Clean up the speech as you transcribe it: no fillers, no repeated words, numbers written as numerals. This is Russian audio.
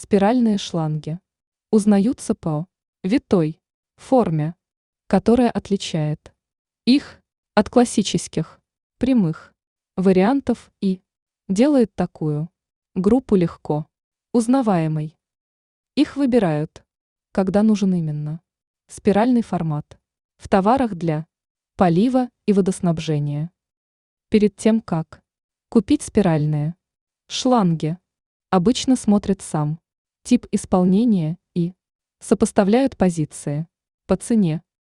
Спиральные шланги узнаются по витой форме, которая отличает их от классических прямых вариантов и делает такую группу легко узнаваемой. Их выбирают, когда нужен именно спиральный формат в товарах для полива и водоснабжения. Перед тем, как купить спиральные шланги, обычно смотрят сам тип исполнения и сопоставляют позиции по цене,